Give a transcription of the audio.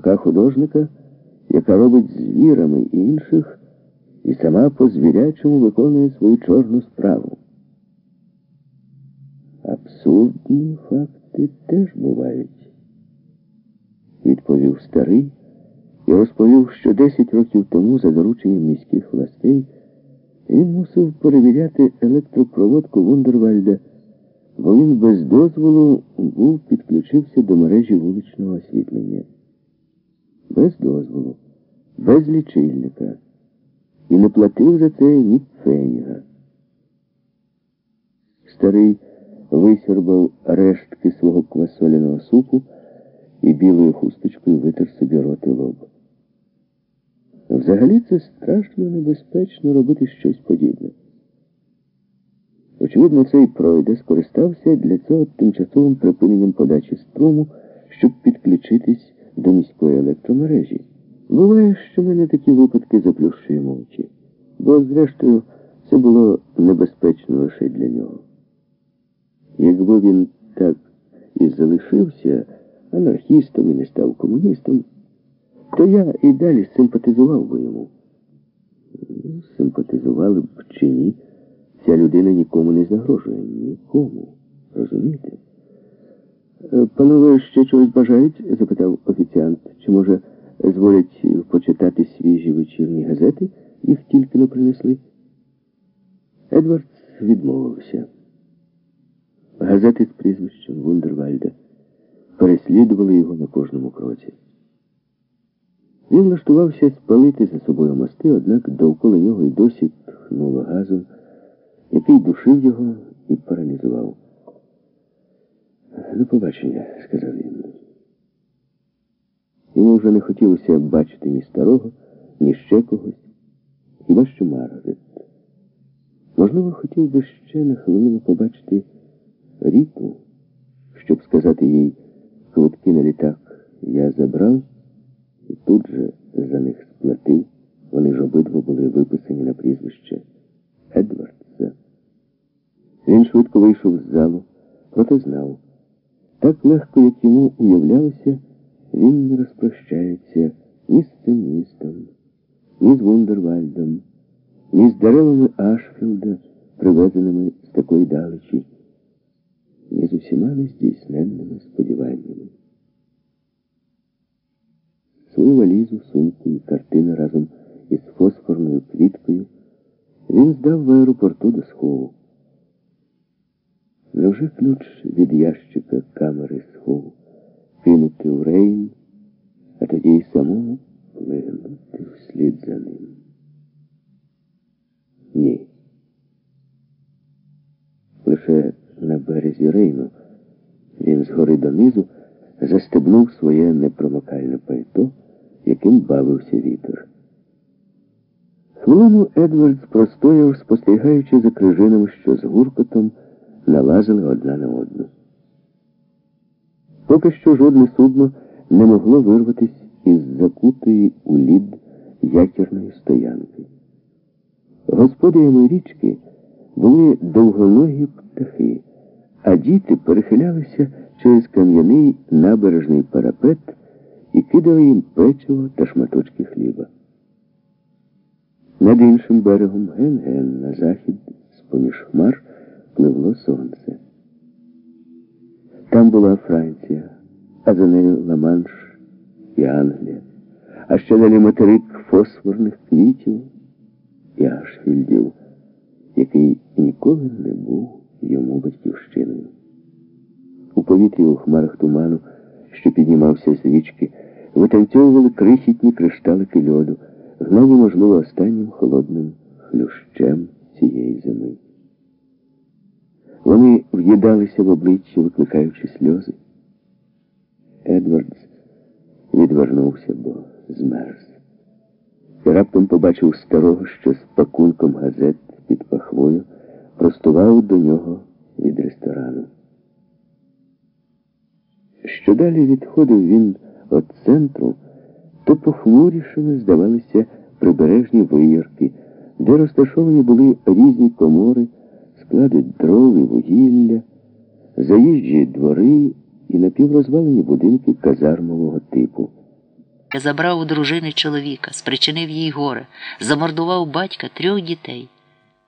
рука художника, яка робить звірами інших і сама по-звірячому виконує свою чорну справу. Абсурдні факти теж бувають, відповів старий і розповів, що 10 років тому за дорученням міських властей він мусив перевіряти електропроводку Вундервальда, бо він без дозволу підключився до мережі вуличного освітлення. Без дозволу, без лічильника. І не платив за це ні пфеніга. Старий висьорбав рештки свого квасоляного супу і білою хусточкою витер собі рот і лоб. Взагалі це страшно небезпечно робити щось подібне. Очевидно, цей пройде скористався для цього тимчасовим припиненням подачі струму, щоб підключитись до міської електромережі. Буває, що ми на такі випадки заплющуємо очі, бо, зрештою, це було небезпечно лише для нього. Якби він так і залишився анархістом і не став комуністом, то я і далі симпатизував би йому. Симпатизували б чи ні, ця людина нікому не загрожує. Нікому. Розумієте? «Панове ще чогось бажають?» – запитав офіціант. «Чи, може, зволять почитати свіжі вечірні газети? Їх тільки не принесли?» Едвардс відмовився. Газети з прізвищем Вундервальда переслідували його на кожному кроці. Він влаштувався спалити за собою мости, однак довкола нього й досі тхнуло газом, який душив його і паралізував. «До побачення», – сказав він. Йому вже не хотілося бачити ні старого, ні ще когось, хіба що Маргарет. Можливо, хотів би ще на хвилину побачити Ріту, щоб сказати їй: «Квитки на літак я забрав і тут же за них сплатив». Вони ж обидва були виписані на прізвище Едвардса. Він швидко вийшов з залу, проте знав, так легко, як йому уявлялося, він не розпрощається ні з цим містом, ні з Вундервальдом, ні з деревами Ашфілда, привезеними з такої далечі, ні з усіма нездійсненними сподіваннями. Свою валізу, сумку і картини разом із фосфорною квіткою він здав в аеропорту до схову. Невже ключ від ящика камери схову кинути в Рейн, а тоді й самому плигнути вслід за ним? Ні. Лише на березі Рейну він згори донизу застебнув своє непромокальне пальто, яким бавився вітер. Хвилину Едвардс простояв, спостерігаючи за крижинами, що з гуркотом налазили одна на одну. Поки що жодне судно не могло вирватися із закутої у лід якірної стоянки. Господарями річки були довгоногі птахи, а діти перехилялися через кам'яний набережний парапет і кидали їм печиво та шматочки хліба. Над іншим берегом, ген-ген, на захід, з-поміж хмар, пливло сонце. Там була Франція, а за нею Ла-Манш і Англія, а ще далі материк фосфорних квітів і Ашфільдів, який ніколи не був йому батьківщиною. У повітрі у хмарах туману, що піднімався з річки, витанцьовували крихітні кришталики льоду, гнані, можливо, останнім холодним хлющем цієї зими. Вони в'їдалися в обличчя, викликаючи сльози. Едвардс відвернувся, бо змерз. І раптом побачив старого, що з пакунком газет під пахвою простував до нього від ресторану. Що далі відходив він від центру, то похмурішими здавалися прибережні виярки, де розташовані були різні комори, склади дров і вугілля, заїжджі двори і напіврозвалені будинки казармового типу. забрав у дружини чоловіка, спричинив їй горе, замордував батька 3 дітей.